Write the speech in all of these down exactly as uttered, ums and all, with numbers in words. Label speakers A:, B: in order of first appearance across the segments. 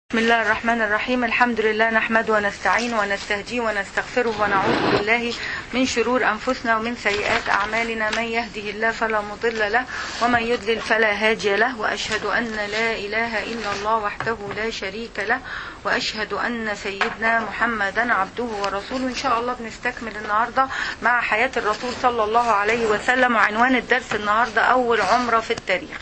A: بسم الله الرحمن الرحيم. الحمد لله نحمده ونستعين ونستهديه ونستغفره ونعوذ بالله من شرور أنفسنا ومن سيئات أعمالنا. من يهده الله فلا مضل له ومن يضلل فلا هادي له، وأشهد أن لا إله إلا الله وحده لا شريك له، وأشهد أن سيدنا محمدا عبده ورسوله. إن شاء الله بنستكمل النهاردة مع حياة الرسول صلى الله عليه وسلم، وعنوان الدرس النهاردة أول عمرة في التاريخ.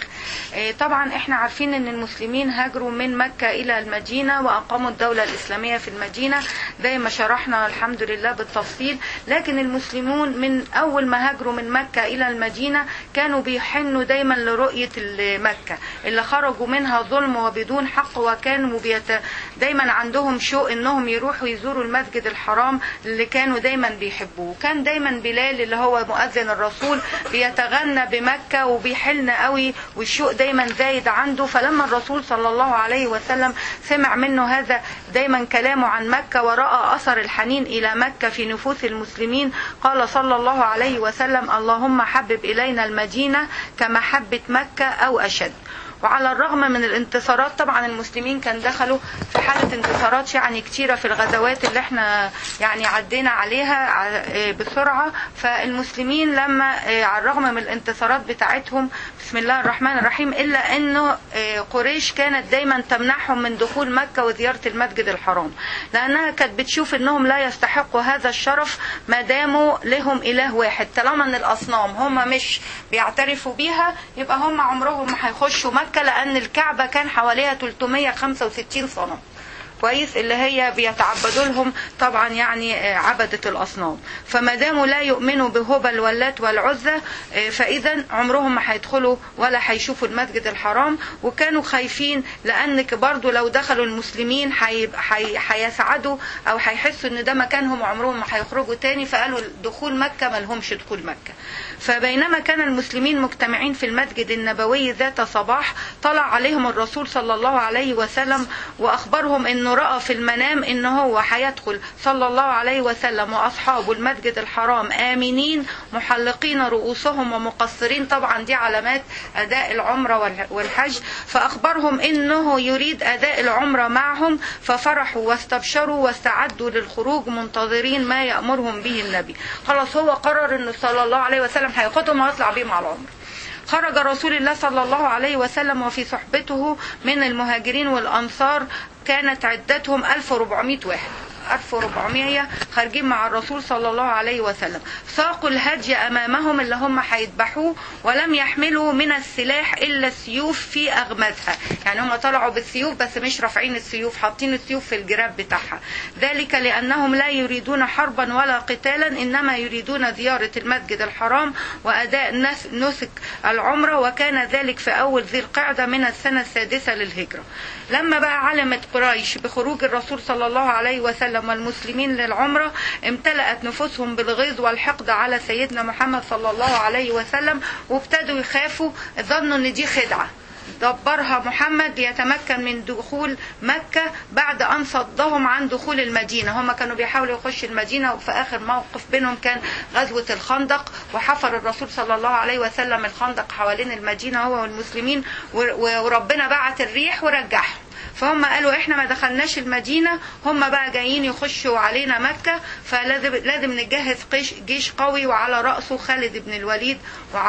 A: طبعا احنا عارفين ان المسلمين هاجروا من مكة الى المدينة واقاموا الدولة الاسلامية في المدينة زي ما شرحنا الحمد لله بالتفصيل. لكن المسلمون من اول ما هاجروا من مكة الى المدينة كانوا بيحنوا دايما لرؤية مكة اللي خرجوا منها ظلم وبدون حق، وكانوا بيت... دايما عندهم شوق انهم يروحوا يزوروا المسجد الحرام اللي كانوا دايما بيحبوه. كان دايما بلال اللي هو مؤذن الرسول بيتغنى بمكة وبيحلنا قوي، والشوق دايما زايد عنده. فلما الرسول صلى الله عليه وسلم سمع منه هذا دايما كلامه عن مكة ورأى أثر الحنين إلى مكة في نفوس المسلمين، قال صلى الله عليه وسلم: اللهم حبب إلينا المدينة كمحبة مكة أو أشد. وعلى الرغم من الانتصارات، طبعا المسلمين كان دخلوا في حالة انتصارات يعني كتيرة في الغزوات اللي احنا يعني عدينا عليها بسرعة. فالمسلمين لما على الرغم من الانتصارات بتاعتهم بسم الله الرحمن الرحيم، إلا أنه قريش كانت دايما تمنعهم من دخول مكة وزيارة المسجد الحرام، لأنها كانت بتشوف أنهم لا يستحقوا هذا الشرف ما داموا لهم إله واحد. طالما أن الأصنام هم مش بيعترفوا بيها يبقى هم عمرهم ما هيخشوا مكة، لأن الكعبة كان حواليها ثلاثمائة وخمسة وستين صنم كويس اللي هي بيتعبدوا لهم طبعا يعني عبدة الأصنام. فما داموا لا يؤمنوا بهبل واللات والعزى فإذا عمرهم ما هيدخلوا ولا هيشوفوا المسجد الحرام. وكانوا خايفين لأنك برضو لو دخلوا المسلمين هيسعدوا أو هيحسوا إن ده مكانهم وعمرهم ما هيخرجوا تاني، فقالوا دخول مكة ما لهمش دخول مكة. فبينما كان المسلمين مجتمعين في المسجد النبوي ذات صباح، طلع عليهم الرسول صلى الله عليه وسلم وأخبرهم إنه رأى في المنام إن هو هيدخل صلى الله عليه وسلم وأصحابه المسجد الحرام آمنين محلقين رؤوسهم ومقصرين. طبعا دي علامات أداء العمرة والحج. فأخبرهم إنه يريد أداء العمرة معهم، ففرحوا واستبشروا واستعدوا للخروج منتظرين ما يأمرهم به النبي. خلاص هو قرر إنه صلى الله عليه وسلم هياخدهم ويطلع بيهم على العمرة. خرج رسول الله صلى الله عليه وسلم وفي صحبته من المهاجرين والأنصار كانت عدتهم ألف وأربعمائة واحد، ألف وأربعمائة خارجين مع الرسول صلى الله عليه وسلم. ساقوا الهدي أمامهم اللي هم هيذبحوه، ولم يحملوا من السلاح إلا السيوف في أغمادها. يعني هم طلعوا بالسيوف بس مش رافعين السيوف، حاطين السيوف في الجراب بتاعها. ذلك لأنهم لا يريدون حربا ولا قتالا، إنما يريدون زيارة المسجد الحرام وأداء نسك العمرة. وكان ذلك في أول ذي القعدة من السنة السادسة للهجرة. لما بقى علمت قريش بخروج الرسول صلى الله عليه وسلم والمسلمين للعمرة، امتلأت نفوسهم بالغيظ والحقد على سيدنا محمد صلى الله عليه وسلم، وابتدوا يخافوا. ظنوا ان دي خدعة دبرها محمد ليتمكن من دخول مكة بعد أن صدهم عن دخول المدينة. هم كانوا بيحاولوا يخشوا المدينة، وفي آخر موقف بينهم كان غزوة الخندق، وحفر الرسول صلى الله عليه وسلم الخندق حوالين المدينة هو والمسلمين، وربنا بعت الريح ورجعهم. فهم قالوا احنا ما دخلناش المدينة، هم بقى جايين يخشوا علينا مكة، فلازم لازم نجهز جيش قوي وعلى رأسه خالد بن الوليد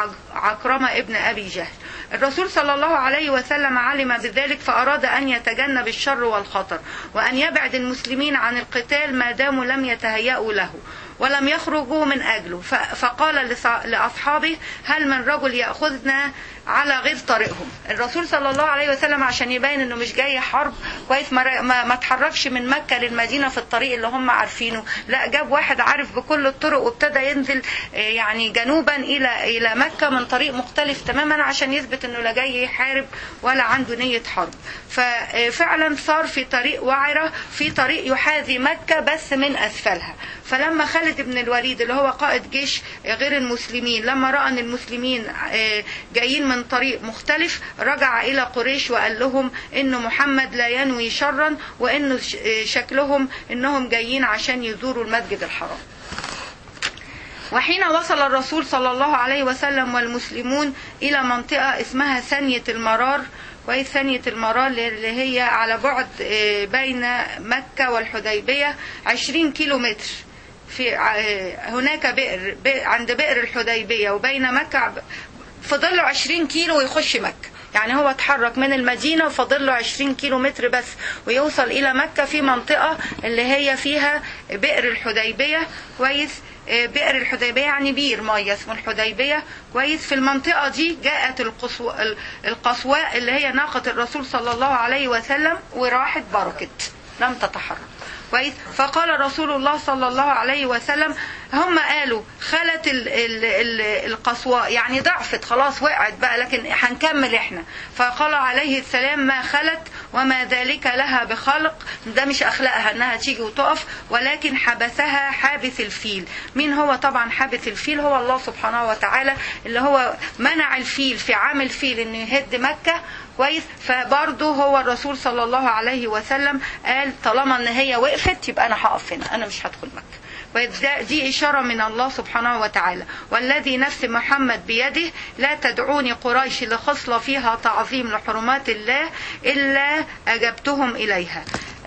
A: وعكرمة ابن أبي جهل. الرسول صلى الله عليه وسلم علم بذلك، فأراد أن يتجنب الشر والخطر وأن يبعد المسلمين عن القتال ما داموا لم يتهيأوا له ولم يخرجوا من أجله. فقال لأصحابه: هل من رجل يأخذنا على غير طريقهم؟ الرسول صلى الله عليه وسلم عشان يبين انه مش جاي حرب كويس ما, ما, ما تحركش من مكة للمدينة في الطريق اللي هم عارفينه، لا جاب واحد عارف بكل الطرق وابتدى ينزل يعني جنوبا الى الى مكة من طريق مختلف تماما عشان يثبت انه لا جاي يحارب ولا عنده نية حرب. ففعلا صار في طريق وعرة، في طريق يحاذي مكة بس من اسفلها. فلما خالد بن الوليد اللي هو قائد جيش غير المسلمين لما رأى ان المسلمين جايين من طريق مختلف، رجع الى قريش وقال لهم ان محمد لا ينوي شرا، وانه شكلهم انهم جايين عشان يزوروا المسجد الحرام. وحين وصل الرسول صلى الله عليه وسلم والمسلمون الى منطقة اسمها ثانية المرار كويس. ثانية المراه اللي هي على بعد بين مكة والحديبية عشرين كيلو متر. في هناك بئر عند بئر الحديبية وبين مكة فضل له عشرين كيلو ويخش مكة. يعني هو اتحرك من المدينة وفضل له عشرين كيلو متر بس ويوصل إلى مكة في منطقة اللي هي فيها بئر الحديبية. كويس. بئر الحديبية يعني بير مية اسمه الحديبية. كويس. في المنطقة دي جاءت القصواء اللي هي ناقة الرسول صلى الله عليه وسلم وراحت بركت لم تتحرك. كويس. فقال رسول الله صلى الله عليه وسلم هم قالوا خلت ال ال ال القصواء يعني ضعفت خلاص وقعت بقى لكن هنكمل احنا. فقال عليه السلام ما خلت وما ذلك لها بخلق. ده مش اخلاقها انها تيجي وتقف ولكن حبسها حابس الفيل. مين هو؟ طبعا حابس الفيل هو الله سبحانه وتعالى اللي هو منع الفيل في عام الفيل انه يهد مكة. كويس. فبرضه هو الرسول صلى الله عليه وسلم قال طالما ان هي وقفت يبقى انا هقف هنا انا مش هدخل مكة. دي إشارة من الله سبحانه وتعالى. والذي نفس محمد بيده لا تدعوني قريش لخصلة فيها تعظيم لحرمات الله إلا أجبتهم إليها.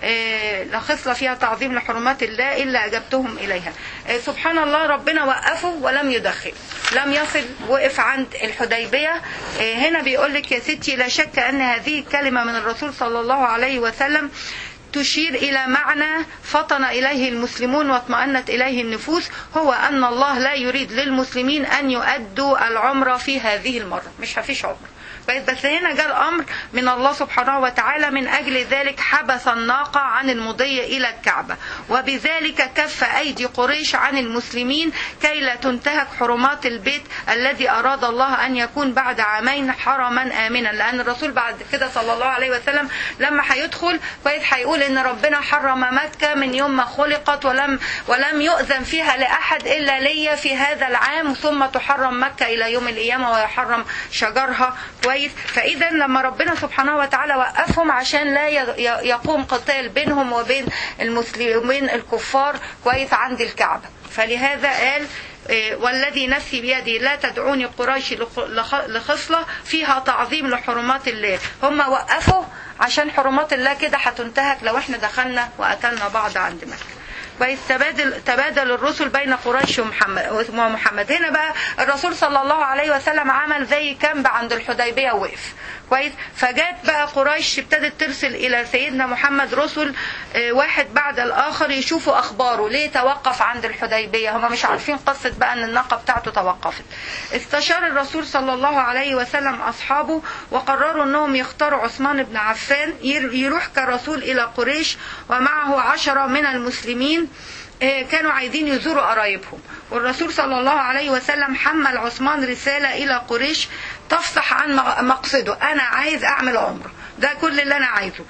A: لخصلة فيها تعظيم لحرمات الله إلا أجبتهم إليها. سبحان الله ربنا وقفه ولم يدخل لم يصل وقف عند الحديبية. هنا بيقول لك يا ستي لا شك أن هذه الكلمة من الرسول صلى الله عليه وسلم تشير إلى معنى فطن إليه المسلمون واطمأنت إليه النفوس هو أن الله لا يريد للمسلمين أن يؤدوا العمرة في هذه المرة. مش هفيش عمرة بس هنا جاء الأمر من الله سبحانه وتعالى من أجل ذلك حبس الناقة عن المضي إلى الكعبة وبذلك كف أيدي قريش عن المسلمين كي لا تنتهك حرمات البيت الذي أراد الله أن يكون بعد عامين حرما آمنا. لأن الرسول بعد كده صلى الله عليه وسلم لما هيدخل كويس هيقول إن ربنا حرم مكة من يوم ما خلقت ولم ولم يؤذن فيها لأحد إلا لي في هذا العام ثم تحرم مكة إلى يوم القيامة ويحرم شجرها. كويس. فإذا لما ربنا سبحانه وتعالى وقفهم عشان لا يقوم قتال بينهم وبين المسلمين الكفار كويس عند الكعبة. فلهذا قال والذي نفسي بيدي لا تدعوني قريش لخصلة فيها تعظيم لحرمات الله. هم وقفوا عشان حرمات الله كده هتنتهك لو احنا دخلنا وقتلنا بعض عند مكة. كويس. تبادل تبادل الرسل بين قريش ومحمد ومحمد. هنا بقى الرسول صلى الله عليه وسلم عمل زي كامب عند الحديبية ووقف. كويس. فجات بقى قريش ابتدت ترسل الى سيدنا محمد رسل واحد بعد الاخر يشوفوا اخباره ليه توقف عند الحديبية. هم مش عارفين قصة بقى ان الناقة بتاعته توقفت. استشار الرسول صلى الله عليه وسلم اصحابه وقرروا انهم يختاروا عثمان بن عفان يروح كرسول الى قريش ومعه عشرة من المسلمين كانوا عايزين يزوروا قرايبهم. والرسول صلى الله عليه وسلم حمل عثمان رسالة إلى قريش تفصح عن مقصده أنا عايز أعمل عمره ده كل اللي أنا عايزه.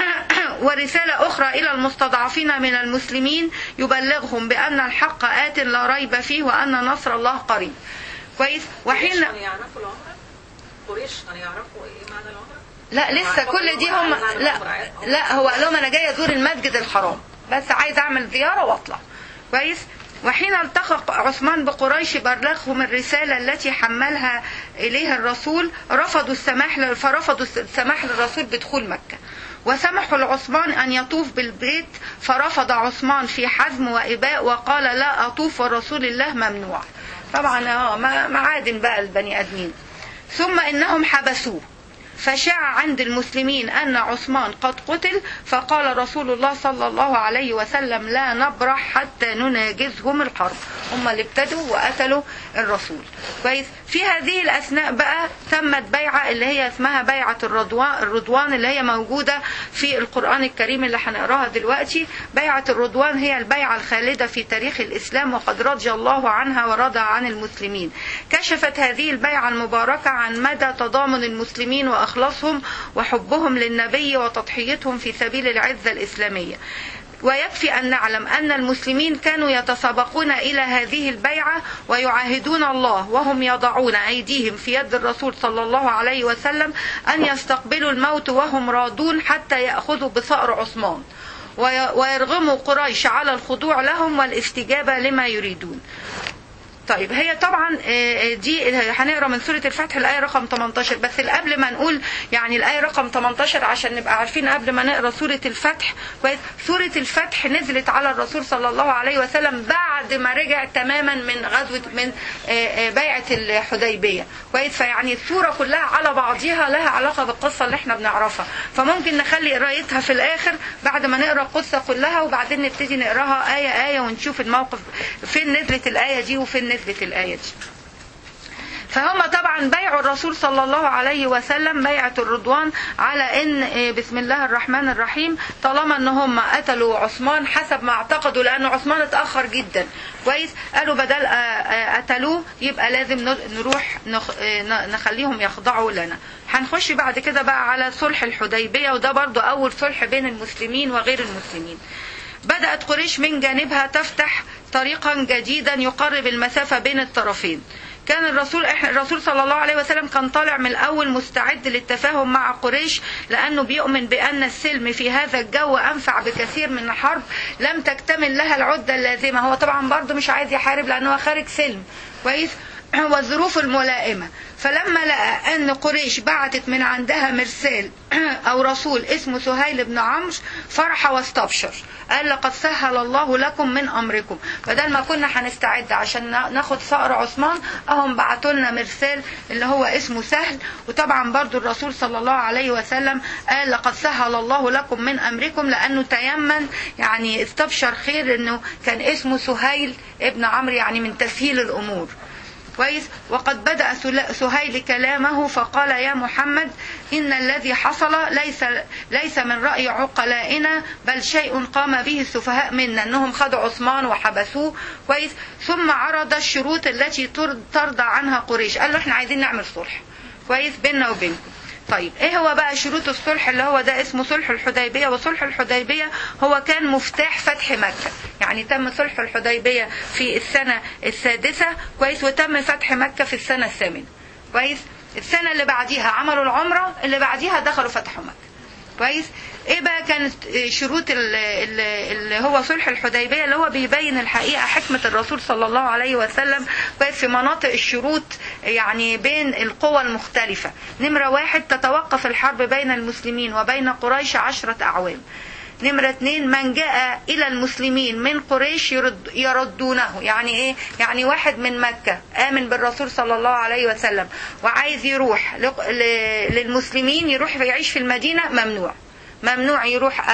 A: ورسالة أخرى إلى المستضعفين من المسلمين يبلغهم بأن الحق آت لا ريب فيه وأن نصر الله قريب. كويس. وحين
B: يعرفوا العمرة قريش أن يعرفوا إيه معنى العمرة؟
A: لا لسه كل دي هم لا لا هو قال لهم أنا جاي أزور المسجد الحرام بس عايز أعمل زيارة وأطلع. كويس. وحين التقى عثمان بقريش بلغهم الرسالة التي حملها إليه الرسول رفضوا السماح فرفضوا السماح للرسول بدخول مكة وسمحوا لعثمان أن يطوف بالبيت فرفض عثمان في حزم وإباء وقال لا أطوف ورسول الله ممنوع. طبعا اه معادن بقى البني آدمين. ثم إنهم حبسوه فشاع عند المسلمين أن عثمان قد قتل فقال رسول الله صلى الله عليه وسلم لا نبرح حتى نناجزهم الحرب. هم اللي ابتدوا وقتلوا الرسول. كويس. في هذه الأثناء بقى تمت بيعة اللي هي اسمها بيعة الرضوان, الرضوان اللي هي موجودة في القرآن الكريم اللي هنقراها دلوقتي. بيعة الرضوان هي البيعة الخالدة في تاريخ الإسلام وقد رضي الله عنها ورضى عن المسلمين. كشفت هذه البيعة المباركة عن مدى تضامن المسلمين وأخلاصهم وحبهم للنبي وتضحيتهم في سبيل العزة الإسلامية. ويكفي أن نعلم أن المسلمين كانوا يتسابقون إلى هذه البيعة ويعاهدون الله وهم يضعون أيديهم في يد الرسول صلى الله عليه وسلم أن يستقبلوا الموت وهم راضون حتى يأخذوا بثأر عثمان ويرغموا قريش على الخضوع لهم والاستجابة لما يريدون. طيب هي طبعا دي هنقرا من سورة الفتح الآية رقم تمنتاشر، بس قبل ما نقول يعني الآية رقم تمنتاشر عشان نبقى عارفين قبل ما نقرا سورة الفتح كويس. سورة الفتح نزلت على الرسول صلى الله عليه وسلم بعد ما رجع تماما من غزوة من بيعة الحديبية كويس. فيعني السورة كلها على بعضها لها علاقة بالقصة اللي احنا بنعرفها، فممكن نخلي قرايتها في الآخر بعد ما نقرا القصة كلها، وبعدين نبتدي نقراها آية آية ونشوف الموقف فين نزلت الآية دي وفين نزلت الآية دي. فهم طبعا بيعوا الرسول صلى الله عليه وسلم بيعة الرضوان على ان بسم الله الرحمن الرحيم طالما ان هم قتلوا عثمان حسب ما اعتقدوا، لان عثمان اتأخر جدا كويس، قالوا بدل قتلوه يبقى لازم نروح نخليهم يخضعوا لنا. هنخش بعد كده بقى على صلح الحديبية، وده برضو اول صلح بين المسلمين وغير المسلمين. بدأت قريش من جانبها تفتح طريقا جديدا يقرب المسافة بين الطرفين. كان الرسول الرسول صلى الله عليه وسلم كان طالع من الأول مستعد للتفاهم مع قريش، لأنه بيؤمن بأن السلم في هذا الجو أنفع بكثير من الحرب لم تكتمل لها العدة اللازمة. هو طبعا برضه مش عايز يحارب لأنه خارج سلم كويس والظروف الملائمة. فلما لقى أن قريش بعتت من عندها مرسال أو رسول اسمه سهيل بن عمرو فرح واستبشر، قال لقد سهل الله لكم من أمركم، بدل ما كنا هنستعد عشان ناخد ثأر عثمان أهم بعتوا لنا مرسال اللي هو اسمه سهل. وطبعا برضو الرسول صلى الله عليه وسلم قال لقد سهل الله لكم من أمركم، لأنه تيمن يعني استبشر خير أنه كان اسمه سهيل ابن عمرو يعني من تسهيل الأمور كويس. وقد بدأ سهيل كلامه فقال يا محمد إن الذي حصل ليس ليس من رأي عقلائنا بل شيء قام به السفهاء منا، أنهم خدوا عثمان وحبسوه كويس. ثم عرض الشروط التي ترضى عنها قريش، قال له احنا عايزين نعمل صلح كويس بيننا وبينكم. طيب ايه هو بقى شروط الصلح اللي هو ده اسمه صلح الحديبية؟ وصلح الحديبية هو كان مفتاح فتح مكة، يعني تم صلح الحديبية في السنة السادسة كويس، وتم فتح مكة في السنة الثامنة كويس. السنة اللي بعديها عملوا العمرة، اللي بعديها دخلوا فتحوا مكة كويس. ايه بقى كانت شروط اللي هو صلح الحديبية اللي هو بيبين الحقيقة حكمة الرسول صلى الله عليه وسلم كويس في مناطق الشروط يعني بين القوى المختلفة. نمرة واحد تتوقف الحرب بين المسلمين وبين قريش عشرة أعوام. نمرة اتنين من جاء إلى المسلمين من قريش يرد يردونه، يعني إيه؟ يعني واحد من مكة آمن بالرسول صلى الله عليه وسلم وعايز يروح للمسلمين يروح يعيش في المدينة، ممنوع ممنوع يروح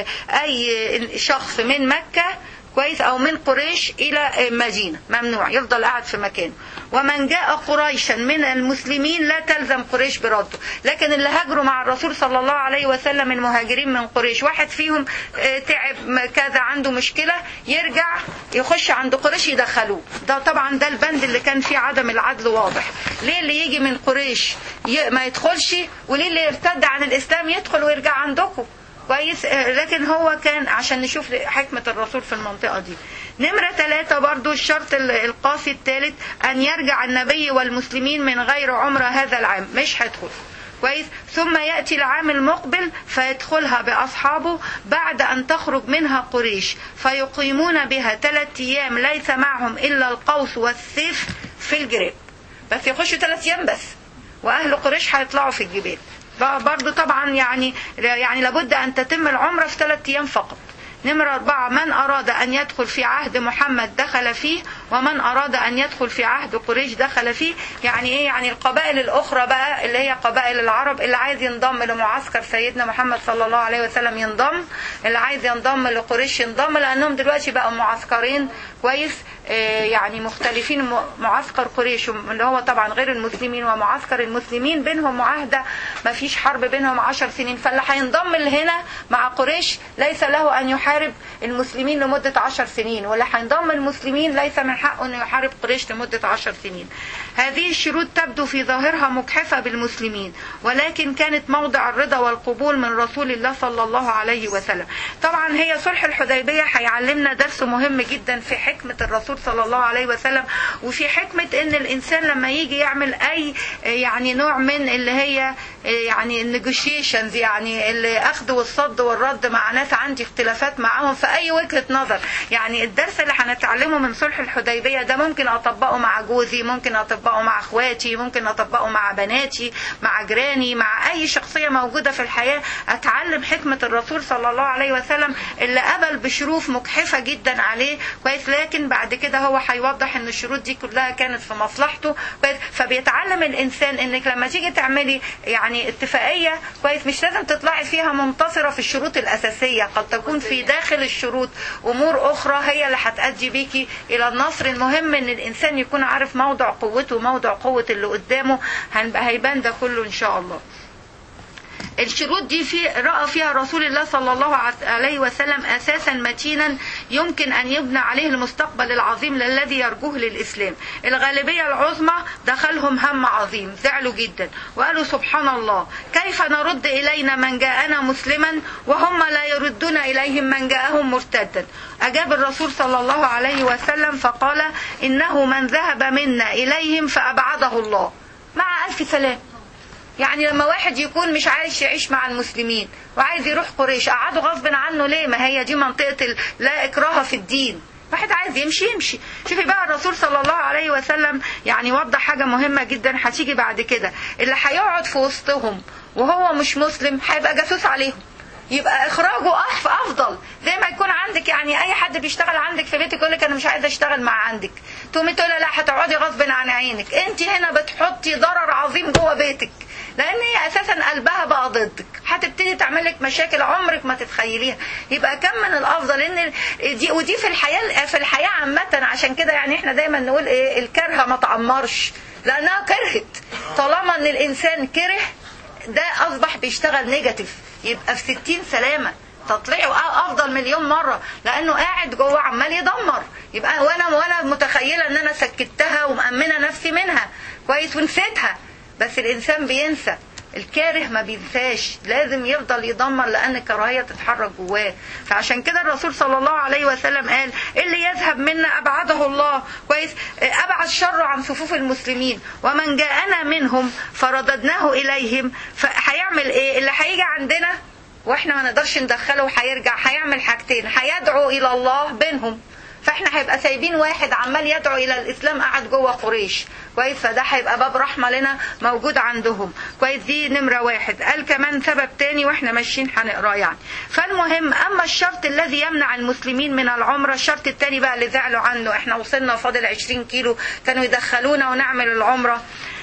A: أي شخص من مكة كويس أو من قريش إلى مدينة، ممنوع يفضل قاعد في مكانه. ومن جاء قريشا من المسلمين لا تلزم قريش برده، لكن اللي هاجروا مع الرسول صلى الله عليه وسلم المهاجرين من قريش واحد فيهم تعب كذا عنده مشكلة يرجع يخش عند قريش يدخلوه. ده طبعا ده البند اللي كان فيه عدم العدل واضح. ليه اللي يجي من قريش ما يدخلش، وليه اللي يرتد عن الإسلام يدخل ويرجع عندكم كويس؟ لكن هو كان عشان نشوف حكمة الرسول في المنطقة دي. نمرة ثلاثة برضو الشرط القاسي الثالث أن يرجع النبي والمسلمين من غير عمرة هذا العام، مش هيدخل كويس. ثم يأتي العام المقبل فيدخلها بأصحابه بعد أن تخرج منها قريش فيقيمون بها ثلاث أيام ليس معهم إلا القوس والسيف في الجراب، بس يخشوا ثلاث أيام بس، وأهل قريش هيطلعوا في الجبال. برضو طبعا يعني يعني لابد أن تتم العمرة في ثلاث أيام فقط. نمرة أربعة من أراد أن يدخل في عهد محمد دخل فيه، ومن أراد أن يدخل في عهد قريش دخل فيه. يعني إيه؟ يعني القبائل الأخرى بقى اللي هي قبائل العرب اللي عايز ينضم لمعسكر سيدنا محمد صلى الله عليه وسلم ينضم، اللي عايز ينضم لقريش ينضم، لأنهم دلوقتي بقوا معسكرين كويس يعني مختلفين. معسكر قريش اللي هو طبعا غير المسلمين، ومعسكر المسلمين بينهم معاهدة ما فيش حرب بينهم عشر سنين، فاللي هينضم هنا مع قريش ليس له أن يحارب المسلمين لمدة عشر سنين، واللي هينضم المسلمين ليس من حقه أن يحارب قريش لمدة عشر سنين. هذه الشروط تبدو في ظاهرها مجحفة بالمسلمين، ولكن كانت موضع الرضا والقبول من رسول الله صلى الله عليه وسلم. طبعا هي صلح الحديبية هيعلمنا درس مهم جدا في حكمة الرسول صلى الله عليه وسلم، وفي حكمة ان الانسان لما يجي يعمل اي يعني نوع من اللي هي يعني النيجوشيشنز، يعني الاخذ والصد والرد مع ناس عندي اختلافات معاهم في اي وجهة نظر. يعني الدرس اللي هنتعلمه من صلح الحديبية الحديبية ده ممكن اطبقه مع جوزي، ممكن اطبقه مع اخواتي، ممكن اطبقه مع بناتي، مع جيراني، مع اي شخصية موجودة في الحياة. اتعلم حكمة الرسول صلى الله عليه وسلم اللي قبل بشروط مجحفة جدا عليه كويس، لكن بعد كده هو هيوضح ان الشروط دي كلها كانت في مصلحته كويس. فبيتعلم الانسان انك لما تيجي تعملي يعني اتفاقية كويس مش لازم تطلعي فيها منتصرة في الشروط الاساسية، قد تكون في داخل الشروط امور اخرى هي اللي هتأدي بيكي الى النصر. المهم ان الانسان يكون عارف موضع قوته وموضع قوة اللي قدامه، هيبان ده كله ان شاء الله. الشروط دي في رأى فيها رسول الله صلى الله عليه وسلم أساسا متينا يمكن أن يبنى عليه المستقبل العظيم الذي يرجوه للإسلام. الغالبية العظمى دخلهم هم عظيم، زعلوا جدا وقالوا سبحان الله كيف نرد إلينا من جاءنا مسلما وهم لا يردون إليهم من جاءهم مرتدا. أجاب الرسول صلى الله عليه وسلم فقال إنه من ذهب منا إليهم فأبعده الله. مع ألف سلام. يعني لما واحد يكون مش عايش يعيش مع المسلمين وعايز يروح قريش قعدوا غصب عنه ليه؟ ما هي دي منطقة لا إكراه في الدين، واحد عايز يمشي يمشي. شوفي بقى الرسول صلى الله عليه وسلم يعني وضح حاجة مهمة جدا هتيجي بعد كده، اللي هيقعد في وسطهم وهو مش مسلم هيبقى جاسوس عليهم، يبقى اخراجه افضل. زي ما يكون عندك يعني اي حد بيشتغل عندك في بيتك يقول لك انا مش عايزه اشتغل مع عندك، تقومي تقولي لا هتقعدي غصب عن عينك. انت هنا بتحطي ضرر عظيم جوه بيتك لان هي اساسا قلبها بقى ضدك، هتبتدي تعمل لك مشاكل عمرك ما تتخيليها. يبقى كم من الافضل ان دي ودي في الحياه في الحياه عامه. عشان كده يعني احنا دايما نقول ايه الكرهه ما تعمرش، لانها كرهت. طالما ان الانسان كره ده اصبح بيشتغل نيجاتيف، يبقى في ستين سلامة تطلعه افضل مليون مرة لانه قاعد جوه عمال يدمر. يبقى وانا وانا متخيلة ان انا سكتها ومأمنة نفسي منها كويس ونسيتها. بس الانسان بينسى، الكاره ما بينساش، لازم يفضل يدمر لان الكراهية تتحرك جواه. فعشان كده الرسول صلى الله عليه وسلم قال اللي يذهب منا ابعده الله كويس، ابعد شره عن صفوف المسلمين، ومن جاءنا منهم فرددناه اليهم. فهيعمل ايه اللي هيجي عندنا واحنا ما نقدرش ندخله وهيرجع؟ هيعمل حاجتين، هيدعو الى الله بينهم، فاحنا هيبقى سايبين واحد عمال يدعو الى الاسلام قاعد جوه قريش كويس، فده هيبقى باب رحمه لنا موجود عندهم كويس. دي نمره واحد. قال كمان سبب تاني واحنا ماشيين هنقراه يعني. فالمهم اما الشرط الذي يمنع المسلمين من العمره، الشرط التاني بقى اللي زعلوا عنه، احنا وصلنا فاضل عشرين كيلو كانوا يدخلونا ونعمل العمره.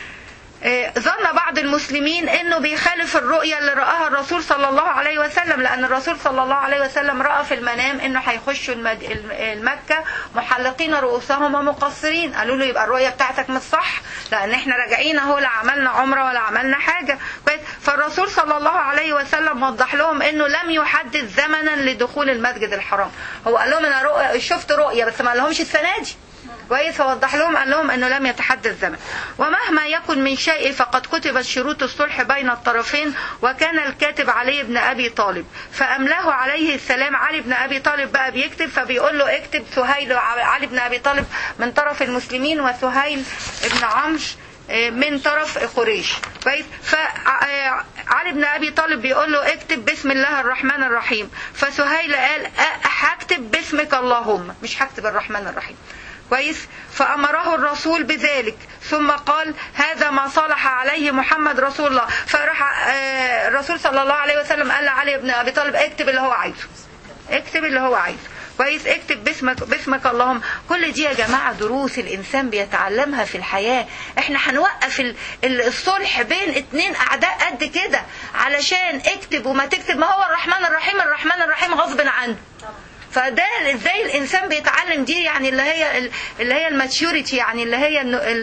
A: ظن بعض المسلمين انه بيخالف الرؤية اللي رآها الرسول صلى الله عليه وسلم، لان الرسول صلى الله عليه وسلم رأى في المنام انه هيخشوا المكة محلقين رؤوسهم ومقصرين. قالوا له يبقى الرؤية بتاعتك مش صح، لان احنا راجعين اهو لا عملنا عمرة ولا عملنا حاجة. فالرسول صلى الله عليه وسلم وضح لهم انه لم يحدد زمنا لدخول المسجد الحرام. هو قال لهم انا رؤية شفت رؤية بس ما قالهمش السنة دي كويس، فوضح لهم قال لهم انه لم يتحدث زمن. ومهما يكن من شيء فقد كتبت شروط الصلح بين الطرفين، وكان الكاتب علي بن ابي طالب فاملاه عليه السلام. علي بن ابي طالب بقى بيكتب، فبيقول له اكتب سهيل علي بن ابي طالب من طرف المسلمين وسهيل بن عمش من طرف قريش كويس. فعلي بن ابي طالب بيقول له اكتب بسم الله الرحمن الرحيم، فسهيل قال هكتب باسمك اللهم، مش هكتب الرحمن الرحيم كويس. فأمره الرسول بذلك ثم قال هذا ما صالح عليه محمد رسول الله. فراح الرسول صلى الله عليه وسلم قال لعلي بن أبي طالب اكتب اللي هو عايزه، اكتب اللي هو عايزه كويس، اكتب باسمك باسمك اللهم. كل دي يا جماعة دروس الإنسان بيتعلمها في الحياة. احنا هنوقف الصلح بين اتنين أعداء قد كده علشان اكتب وما تكتب؟ ما هو الرحمن الرحيم الرحمن الرحيم غصب عنه. فده ازاي الانسان بيتعلم دي يعني اللي هي اللي هي الماتيوريتي، يعني اللي هي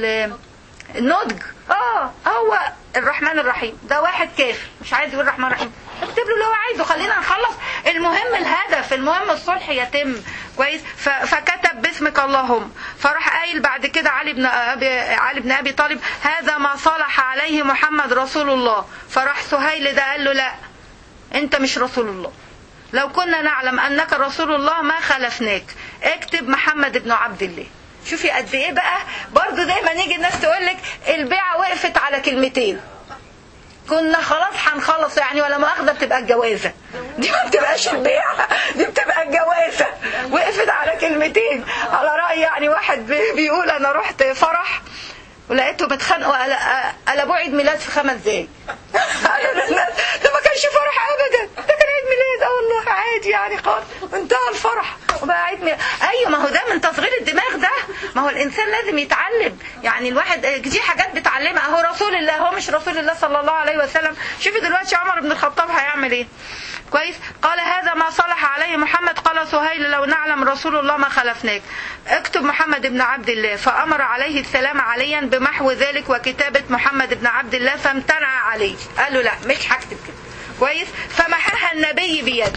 A: النضج. اه هو الرحمن الرحيم ده واحد كافر مش عايز يقول الرحمن الرحيم، اكتب له اللي هو عايزه، خلينا نخلص. المهم الهدف، المهم الصلح يتم كويس. فكتب باسمك اللهم. فراح قايل بعد كده علي بن ابي علي بن ابي طالب هذا ما صالح عليه محمد رسول الله. فراح سهيل ده قال له لا انت مش رسول الله، لو كنا نعلم أنك رسول الله ما خلفناك، اكتب محمد بن عبد الله. شوفي قد ايه بقى. برضو زي ما نيجي الناس تقولك البيعة وقفت على كلمتين، كنا خلاص هنخلص يعني ولا مؤاخذة بتبقى الجوازة دي ما بتبقاش البيعة، دي بتبقى الجوازة. وقفت على كلمتين على رأي يعني واحد واحد بيقول انا رحت فرح ولقيته متخانقوا قلبوا عيد ميلاد في خمس دقايق. ده ما كانش فرح ابدا، ده كان عيد ميلاد. اه والله عادي يعني خالص، انتهى الفرح وبقى عيد ميلاد. ايوه ما هو ده من تصغير الدماغ ده. ما هو الانسان لازم يتعلم، يعني الواحد دي حاجات بتعلمها. هو رسول الله، هو مش رسول الله صلى الله عليه وسلم. شوفي دلوقتي عمر بن الخطاب هيعمل ايه؟ كويس. قال هذا ما صلح عليه محمد. قال سهيل لو نعلم رسول الله ما خلفناك. اكتب محمد بن عبد الله. فأمر عليه السلام عليا بمحو ذلك وكتابة محمد بن عبد الله، فامتنع عليه. قال له لا مش هكتب كده. كويس. فمحاها النبي بيده،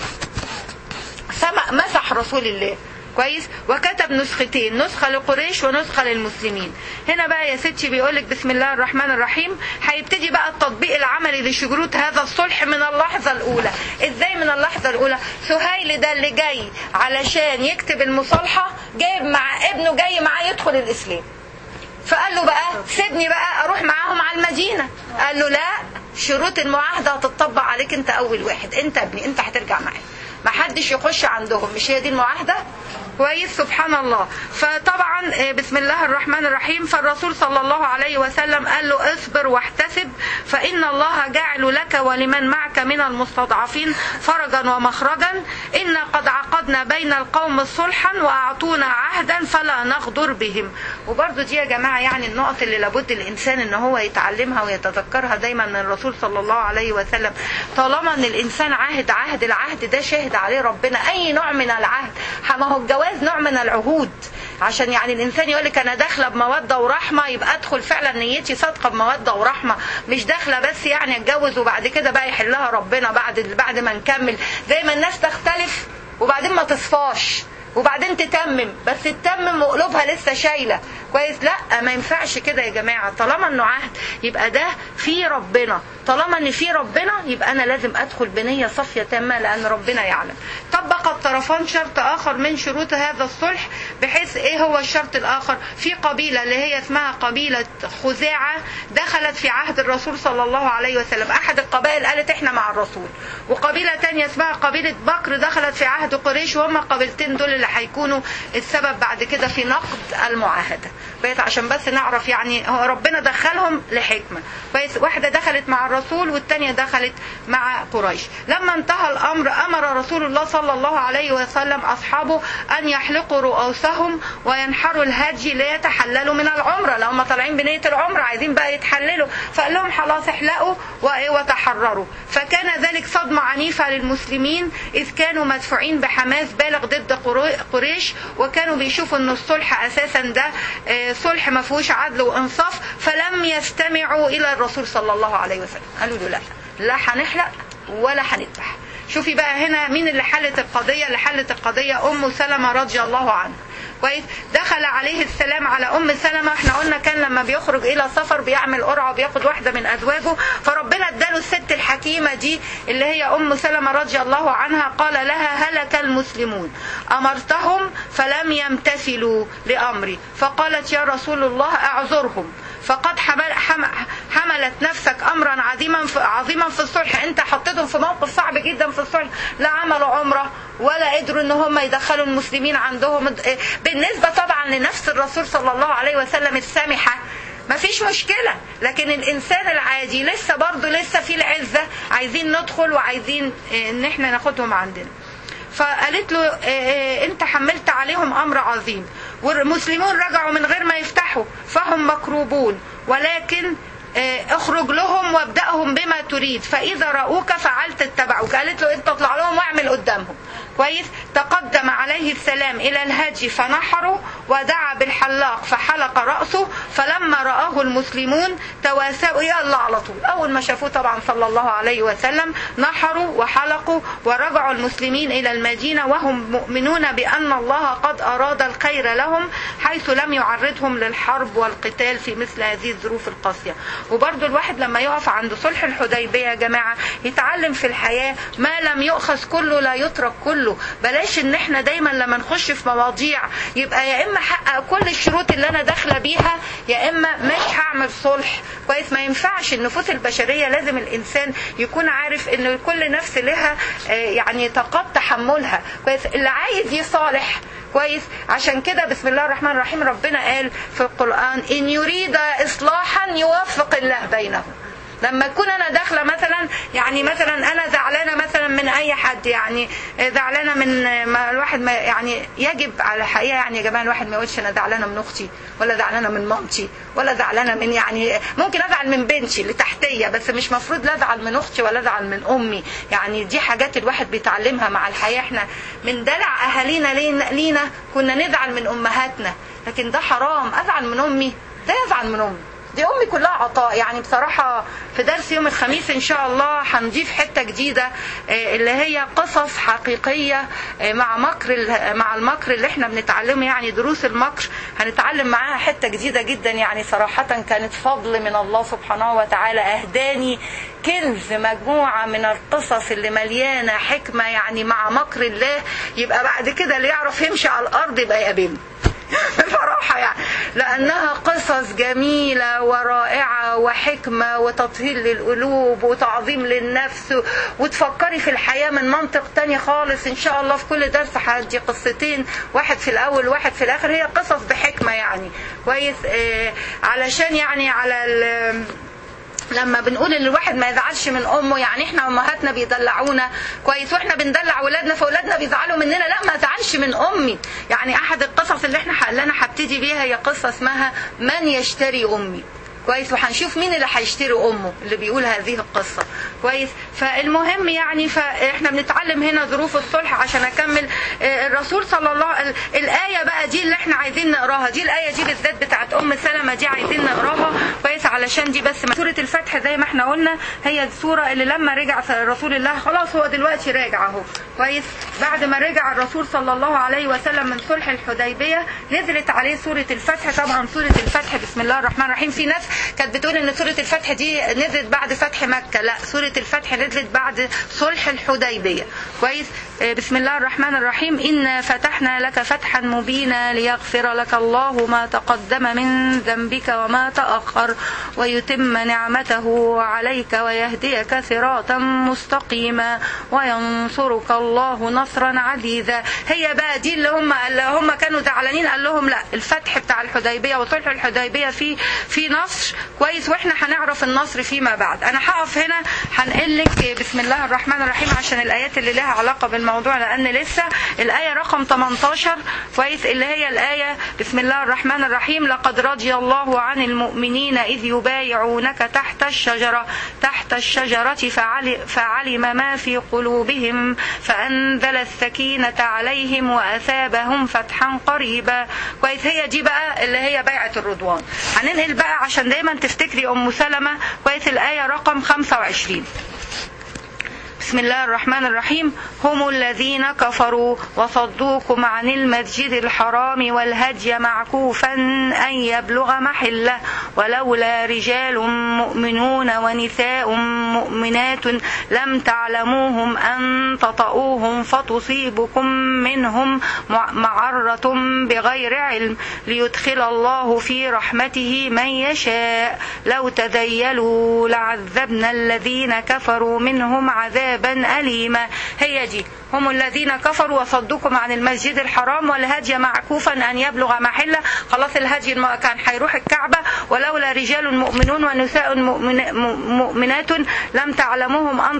A: مسح رسول الله. كويس. وكتب نسختين، نسخة لقريش ونسخة للمسلمين. هنا بقى يا ستي بيقولك بسم الله الرحمن الرحيم. هيبتدي بقى التطبيق العملي لشروط هذا الصلح من اللحظة الأولى. ازاي من اللحظة الأولى؟ سهيل ده اللي جاي علشان يكتب المصالحة، جايب مع ابنه جاي معاه يدخل الإسلام. فقال له بقى سيبني بقى أروح معاهم على المدينة. قال له لا، شروط المعاهدة هتطبق عليك انت أول واحد، انت ابني، انت هترجع معايا، ما حدش يخش عندهم. مش هي دي المعاهدة؟ كويس. سبحان الله. فطبعا بسم الله الرحمن الرحيم. فالرسول صلى الله عليه وسلم قال له اصبر واحتسب، فإن الله جعل لك ولمن معك من المستضعفين فرجا ومخرجا. إن قد عقدنا بين القوم صلحا وأعطونا عهدا فلا نغدر بهم. وبرضو دي يا جماعة يعني النقط اللي لابد الإنسان إن هو يتعلمها ويتذكرها دايما من الرسول صلى الله عليه وسلم. طالما إن الإنسان عهد عهد العهد ده شهد عليه ربنا. أي نوع من العهد، ما هو الجواز نوع من العهود، عشان يعني الانسان يقول لك انا داخله بموده ورحمه، يبقى ادخل فعلا نيتي صادقه بموده ورحمه، مش داخله بس يعني اتجوز وبعد كده بقى يحلها ربنا بعد بعد ما نكمل. زي ما الناس تختلف وبعدين ما تصفاش وبعدين تتمم، بس تتمم وقلوبها لسه شايله. كويس. لا ما ينفعش كده يا جماعه. طالما انه عهد يبقى ده في ربنا، طالما ان في ربنا يبقى انا لازم ادخل بنيه صافيه تامه لان ربنا يعلم. طبق الطرفان شرط اخر من شروط هذا الصلح، بحيث ايه هو الشرط الاخر؟ في قبيله اللي هي اسمها قبيله خزاعه دخلت في عهد الرسول صلى الله عليه وسلم. احد القبائل قالت احنا مع الرسول، وقبيله تانية اسمها قبيله بكر دخلت في عهد قريش، وهم القبيلتين دول اللي هيكونوا السبب بعد كده في نقض المعاهده. بقيت عشان بس نعرف يعني هو ربنا دخلهم لحكمه. كويس. واحده دخلت مع الرسول والثانيه دخلت مع قريش. لما انتهى الامر امر رسول الله صلى الله عليه وسلم اصحابه ان يحلقوا رؤوسهم وينحروا الهدي ليتحللوا من العمره. لو هم طالعين بنيه العمره عايزين بقى يتحللوا، فقال لهم خلاص احلقوا وتحرروا. فكان ذلك صدمه عنيفه للمسلمين، اذ كانوا مدفوعين بحماس بالغ ضد قريش، وكانوا بيشوفوا ان الصلح اساسا ده صلح ما فيهوش عدل وانصاف، فلم يستمعوا الى الرسول صلى الله عليه وسلم. قالوا له لا لا هنحلق ولا هنذبح. شوفي بقى هنا مين اللي حلت القضيه؟ اللي حلت القضيه ام سلمة رضي الله عنها. كويس. دخل عليه السلام على ام سلمة. احنا قلنا كان لما بيخرج الى سفر بيعمل قرعه وبياخد واحده من ازواجه، فربنا اداله الست الحكيمه دي اللي هي ام سلمة رضي الله عنها. قال لها هلك المسلمون، امرتهم فلم يمتثلوا لامري، فقالت يا رسول الله اعذرهم، فقد حمل حملت نفسك امرا عظيما في عظيما في الصلح. انت حطيتهم في موقف صعب جدا في الصلح، لا عملوا عمره ولا قدروا ان هم يدخلوا المسلمين عندهم. بالنسبه طبعا لنفس الرسول صلى الله عليه وسلم السامحه ما فيش مشكله، لكن الانسان العادي لسه برضه لسه في العزه، عايزين ندخل وعايزين ان احنا ناخدهم عندنا. فقالت له انت حملت عليهم امر عظيم، والمسلمون رجعوا من غير ما يفتحوا فهم مكروبون، ولكن اخرج لهم وابدأهم بما تريد، فإذا رأوك فعلت اتبعوك. قالت له انت اطلع لهم واعمل قدامهم. كويس. تقدم عليه السلام إلى الهدي فنحروا، ودعا بالحلاق فحلق رأسه، فلما رآه المسلمون تواسوا يلا على طول. أول ما شافوه طبعا صلى الله عليه وسلم نحروا وحلقوا، ورجعوا المسلمين إلى المدينة وهم مؤمنون بأن الله قد أراد الخير لهم، حيث لم يعرضهم للحرب والقتال في مثل هذه الظروف القاسية. وبرضو الواحد لما يقف عند صلح الحديبية يا جماعة يتعلم في الحياة ما لم يؤخذ كله لا يترك كله. بلاش ان احنا دايما لما نخش في مواضيع يبقى يا اما حقق كل الشروط اللي انا داخله بيها يا اما مش هعمل صلح كويس. ما ينفعش النفوس البشريه، لازم الانسان يكون عارف ان كل نفس لها يعني طاقات تحملها كويس. اللي عايز يصالح كويس، عشان كده بسم الله الرحمن الرحيم ربنا قال في القرآن إن يريد إصلاحا يوفق الله بينهم. لما اكون انا داخله مثلا يعني مثلا انا زعلانه مثلا من اي حد، يعني زعلانه من ما الواحد ما يعني يجب على الحقيقه يعني يا جماعه الواحد ما يقولش انا زعلانه من اختي ولا زعلانه من مامتي ولا زعلانه من، يعني ممكن ازعل من بنتي اللي تحتيه بس مش مفروض لا ازعل من اختي ولا ازعل من امي. يعني دي حاجات الواحد بيتعلمها مع الحياه. احنا من دلع اهالينا لينا كنا نزعل من امهاتنا، لكن ده حرام. ازعل من امي ده يزعل من امي، دي امي كلها عطاء. يعني بصراحة في درس يوم الخميس ان شاء الله هنضيف حتة جديدة اللي هي قصص حقيقية مع مكر مع المكر اللي احنا بنتعلمه، يعني دروس المكر هنتعلم معاها حتة جديدة جدا. يعني صراحة كانت فضل من الله سبحانه وتعالى، اهداني كنز مجموعة من القصص اللي مليانة حكمة يعني مع مكر الله. يبقى بعد كده اللي يعرف يمشي على الارض يبقى يقابلني بصراحة يعني، لأنها قصص جميلة ورائعة وحكمة وتطهير للقلوب وتعظيم للنفس، وتفكري في الحياة من منطق تاني خالص. إن شاء الله في كل درس هدي قصتين، واحد في الأول وواحد في الآخر، هي قصص بحكمة يعني كويس. آه علشان يعني على لما بنقول ان الواحد ما يزعلش من امه، يعني احنا امهاتنا بيدلعونا كويس واحنا بندلع ولادنا، فاولادنا بيزعلوا مننا. لا، ما ازعلش من امي. يعني احد القصص اللي احنا اللي انا هبتدي بيها هي قصه اسمها من يشتري امي كويس، وهنشوف مين اللي هيشتري امه اللي بيقول هذه القصه كويس. فالمهم يعني فاحنا بنتعلم هنا ظروف الصلح. عشان اكمل الرسول صلى الله عليه وسلم الايه بقى دي اللي احنا عايزين نقراها، دي الايه دي بالذات بتاعت ام سلمة دي عايزين نقراها كويس، علشان دي بس سوره الفتح زي ما احنا قلنا هي السوره اللي لما رجع رسول الله، خلاص هو دلوقتي راجع اهو كويس، بعد ما رجع الرسول صلى الله عليه وسلم من صلح الحديبيه نزلت عليه سوره الفتح. طبعا سوره الفتح بسم الله الرحمن الرحيم، في ناس كانت بتقول ان سورة الفتح دي نزلت بعد فتح مكة، لا، سورة الفتح نزلت بعد صلح الحديبية كويس. بسم الله الرحمن الرحيم إنا فتحنا لك فتحا مبينا ليغفر لك الله ما تقدم من ذنبك وما تأخر ويتم نعمته عليك ويهديك صراطا مستقيما وينصرك الله نصرا عزيزا. هي بقى دي اللي هم اللي هم كانوا زعلانين، قال لهم لا، الفتح بتاع الحديبية وصلح الحديبية في في نصر كويس، واحنا هنعرف النصر فيما بعد. انا هقف هنا هنقل لك بسم الله الرحمن الرحيم عشان الايات اللي لها علاقه بالموضوع، لان لسه الايه رقم ثمانية عشر كويس اللي هي الايه بسم الله الرحمن الرحيم لقد رضي الله عن المؤمنين اذ يبايعونك تحت الشجره تحت الشجره فعلم ما في قلوبهم فانزل السكينه عليهم واثابهم فتحا قريبا كويس. هي دي بقى اللي هي بيعه الرضوان. هننقل بقى عشان دايما تفتكري ام سلمة كويس الايه رقم خمسة وعشرين. بسم الله الرحمن الرحيم هم الذين كفروا وصدوكم عن المسجد الحرام والهدي معكوفا أن يبلغ محله ولولا رجال مؤمنون ونساء مؤمنات لم تعلموهم أن تطؤوهم فتصيبكم منهم معرة بغير علم ليدخل الله في رحمته من يشاء لو تذيلوا لعذبنا الذين كفروا منهم عذاب أليما. هي دي هم الذين كفروا وصدوكم عن المسجد الحرام والهدي معكوفا أن يبلغ محله. خلاص الهدي كان هيروح الكعبة. ولولا رجال مؤمنون ونساء مؤمنات لم تعلموهم أن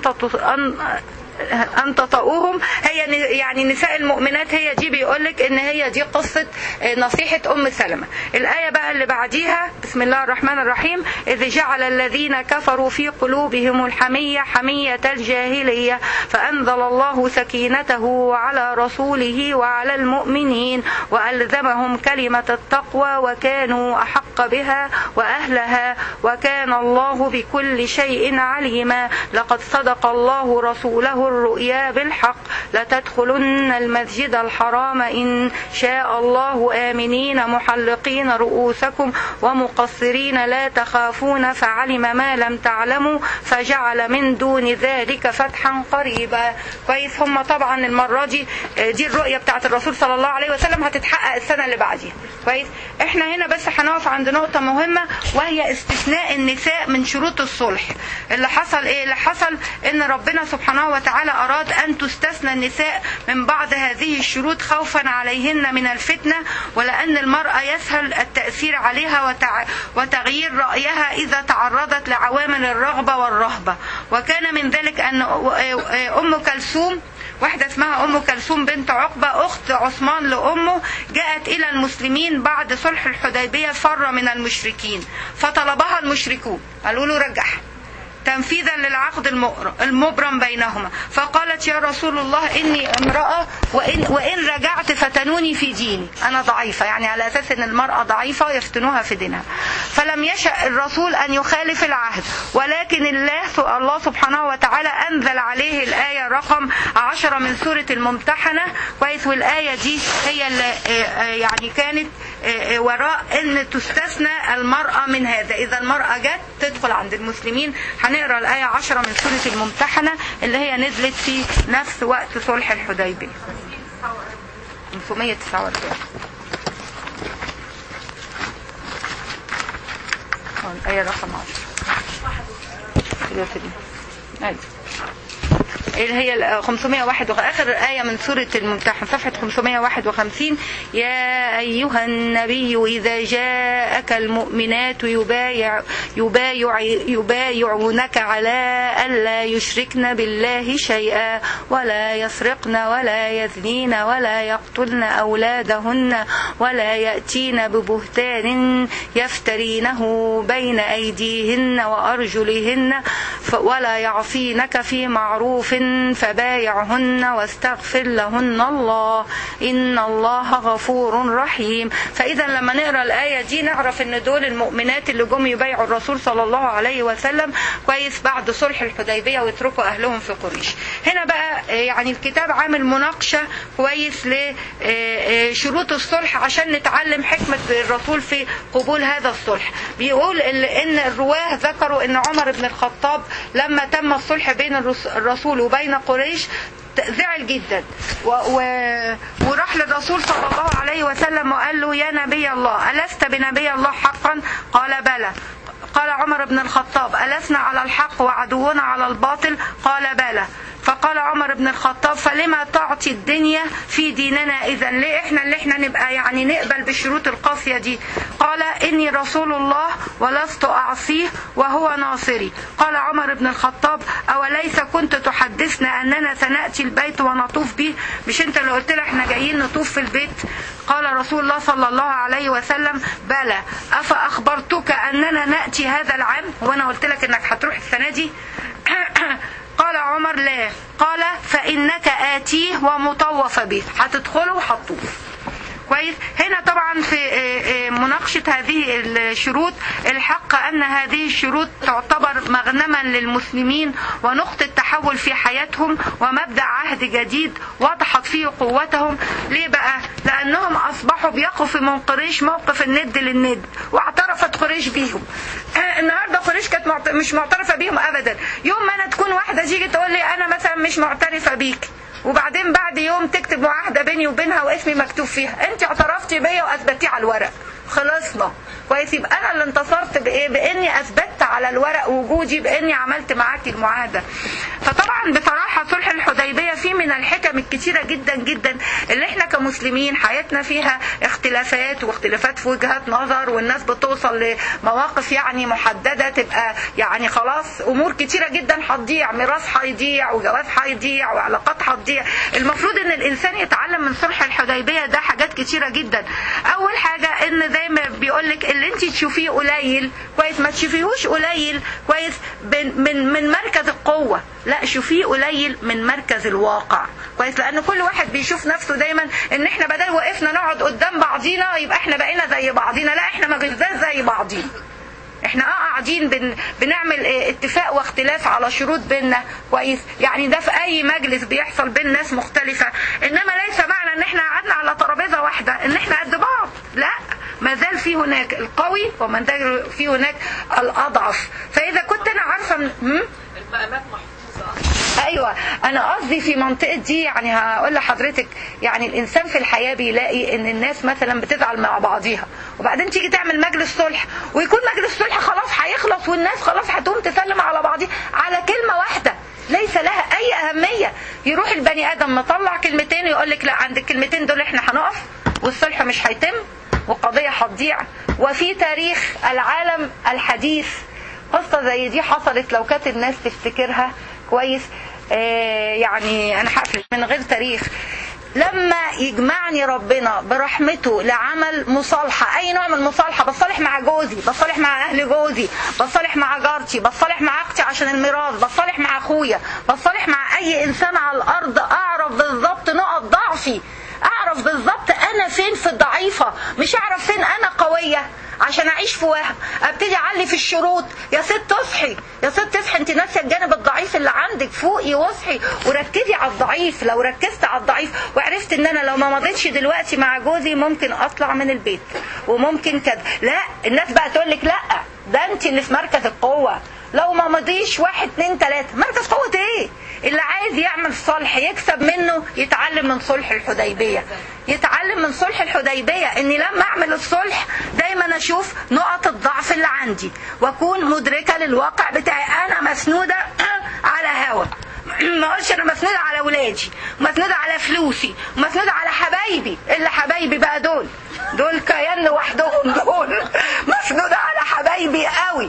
A: أن تطؤوهم. هي يعني نساء المؤمنات هي دي بيقولك إن هي دي قصة نصيحة أم سلمة. الآية بقى اللي بعديها بسم الله الرحمن الرحيم إذ جعل الذين كفروا في قلوبهم الحمية حمية الجاهلية فأنزل الله سكينته على رسوله وعلى المؤمنين وألزمهم كلمة التقوى وكانوا أحق بها وأهلها وكان الله بكل شيء عليما. لقد صدق الله رسوله جاءته الرؤيا بالحق لتدخلن المسجد الحرام إن شاء الله آمنين محلقين رؤوسكم ومقصرين لا تخافون فعلم ما لم تعلموا فجعل من دون ذلك فتحا قريبا. كويس. هم طبعا المرة دي دي الرؤية بتاعت الرسول صلى الله عليه وسلم هتتحقق السنة اللي بعديها. كويس. احنا هنا بس هنقف عند نقطة مهمة وهي استثناء النساء من شروط الصلح. اللي حصل ايه؟ اللي حصل ان ربنا سبحانه وتعالى اراد ان تستثنى النساء من بعض هذه الشروط خوفا عليهن من الفتنة، ولان المرأة يسهل التأثير عليها وتغيير رأيها اذا تعرضت لعوامل الرغبة والرهبة. وكان من ذلك ان ام كلثوم، واحدة اسمها أم كلثوم بنت عقبة أخت عثمان لأمه، جاءت إلى المسلمين بعد صلح الحديبية فر من المشركين، فطلبها المشركون قالوا له رجعها تنفيذا للعقد المبرم بينهما. فقالت يا رسول الله إني امرأة وإن, وإن رجعت فتنوني في ديني، أنا ضعيفة، يعني على أساس أن المرأة ضعيفة يفتنوها في دينها. فلم يشأ الرسول أن يخالف العهد، ولكن الله, الله سبحانه وتعالى أنزل عليه الآية رقم عشرة من سورة الممتحنة. كويس. والآية دي هي اللي يعني كانت وراء أن تستثنى المرأة من هذا. إذا المرأة جت تدخل عند المسلمين هنقرأ الآية عشرة من سورة الممتحنة اللي هي نزلت في نفس وقت صلح الحديبية خمسمية وتسعة وأربعين. الآية رقم عشرة اللي هي خمسمية وواحد وخمسين، آخر آية من سورة الممتحن صفحة خمسمية وواحد وخمسين. يا أيها النبي إذا جاءك المؤمنات يبايع يبايع يبايعونك على ألا يشركن بالله شيئا ولا يسرقن ولا يزنين ولا يقتلن أولادهن ولا يأتين ببهتان يفترينه بين أيديهن وأرجلهن ولا يعصينك في معروف فبايعهن واستغفر لهن الله إن الله غفور رحيم. فإذا لما نقرأ الآية دي نعرف ان دول المؤمنات اللي جم يبايعوا الرسول صلى الله عليه وسلم كويس بعد صلح الحديبية ويتركوا أهلهم في قريش. هنا بقى يعني الكتاب عامل مناقشة كويس لشروط الصلح عشان نتعلم حكمة الرسول في قبول هذا الصلح. بيقول ان الرواه ذكروا ان عمر بن الخطاب لما تم الصلح بين الرسول وبين قريش زعل جدا و... و... وراح للرسول صلى الله عليه وسلم وقال له يا نبي الله ألست بنبي الله حقا؟ قال بلى. قال عمر بن الخطاب ألسنا على الحق وعدونا على الباطل؟ قال بلى. فقال عمر بن الخطاب فلما تعطي الدنيا في ديننا إذا؟ ليه احنا اللي احنا نبقى يعني نقبل بالشروط القاسية دي؟ قال إني رسول الله ولست أعصيه وهو ناصري. قال عمر بن الخطاب أوليس كنت تحدثنا أننا سنأتي البيت ونطوف به؟ مش انت اللي قلت لنا احنا جايين نطوف في البيت؟ قال رسول الله صلى الله عليه وسلم بلى. أفأخبرتك أننا نأتي هذا العام؟ وأنا قلت لك انك هتروح السنة دي؟ قال عمر لا. قال فإنك آتيه ومطوف به، هتدخله وهتطوف. كويس. هنا طبعا في مناقشة هذه الشروط الحق أن هذه الشروط تعتبر مغنما للمسلمين ونقطة تحول في حياتهم ومبدأ عهد جديد وضحت فيه قوتهم. ليه بقى؟ لأنهم أصبحوا بيقفوا من قريش موقف الند للند واعترفت قريش بيهم. النهاردة قريش كانت مش معترفة بيهم أبدا. يوم ما أنا تكون واحدة تيجي تقول لي أنا مثلا مش معترفة بيك، وبعدين بعد يوم تكتب معاهدة بيني وبينها واسمي مكتوب فيها، انت اعترفتي بيا واثبتيه على الورق، خلصنا. كويس. يبقى انا اللي انتصرت بايه؟ باني اثبتت على الورق وجودي، باني عملت معاكي المعاهدة. فطبعا بصراحة صلح الحديبية فيه من الحكم الكتيرة جدا جدا اللي احنا كمسلمين حياتنا فيها اختلافات واختلافات في وجهات نظر، والناس بتوصل لمواقف يعني محددة تبقى يعني خلاص امور كتيرة جدا هتضيع، ميراث هيضيع وجواز هيضيع وعلاقات هتضيع. المفروض ان الانسان يتعلم من صلح الحديبية ده حاجات كتيرة جدا. اول حاجة ان زي ما بيقولك اللي انت تشوفيه قليل كويس ما تشوفيهوش قليل كويس من من مركز القوة، لا شوفيه قليل من مركز الواقع. كويس. لان كل واحد بيشوف نفسه دايما ان احنا بدل وقفنا نقعد قدام بعضينا يبقى احنا بقينا زي بعضينا، لا احنا ما غيرناش زي بعضينا، احنا اه قاعدين بن بنعمل اتفاق واختلاف على شروط بيننا كويس، يعني ده في اي مجلس بيحصل بين ناس مختلفة، انما ليس معنى ان احنا قعدنا على ترابيزة واحدة ان احنا قد بعض، لا، ما زال في هناك القوي وما زال في هناك الاضعف. فاذا كنت انا عارفة
B: المقامات محفوظة.
A: ايوه، انا قصدي في منطقه دي، يعني هقول لحضرتك، يعني الانسان في الحياه بيلاقي ان الناس مثلا بتزعل مع بعضيها، وبعدين تيجي تعمل مجلس صلح، ويكون مجلس صلح خلاص هيخلص والناس خلاص هتقوم تسلم على بعضيها على كلمه واحده ليس لها اي اهميه، يروح البني ادم مطلع كلمتين ويقول لك لا، عند الكلمتين دول احنا هنقف والصلح مش هيتم وقضيه هتضيع. وفي تاريخ العالم الحديث قصه زي دي حصلت، لو كانت الناس تفتكرها كويس، آه يعني انا هقفل من غير تاريخ. لما يجمعني ربنا برحمته لعمل مصالحة، اي نوع من المصالحة، بصالح مع جوزي، بصالح مع اهل جوزي، بصالح مع جارتي، بصالح مع اختي عشان الميراث، بصالح مع اخويا، بصالح مع اي انسان على الارض، اعرف بالظبط نقط ضعفي، اعرف بالظبط انا فين في الضعيفة، مش اعرف فين انا قوية عشان اعيش في وهم. ابتدي اعلي في الشروط، يا ست اصحي، يا ست اصحي، انت ناسيه الجانب الضعيف اللي عندك، فوقي واصحي وركزي على الضعيف. لو ركزت على الضعيف وعرفت ان انا لو ما مضيتش دلوقتي مع جوزي ممكن اطلع من البيت وممكن كده، لا، الناس بقى تقول لك لا، ده انت اللي في مركز القوه، لو ما مضيش واحد اتنين تلاته. مركز قوه ايه؟ اللي عايز يعمل صلح يكسب منه يتعلم من صلح الحديبية، يتعلم من صلح الحديبية اني لما اعمل الصلح دايما اشوف نقط الضعف اللي عندي واكون مدركة للواقع بتاعي. انا مسنودة على هوا، ما اقولش انا مسنودة على ولادي، مسنودة على فلوسي، مسنودة على حبايبي، اللي حبايبي بقى دول دول كيان لوحدهم، دول مسنودة على حبايبي قوي،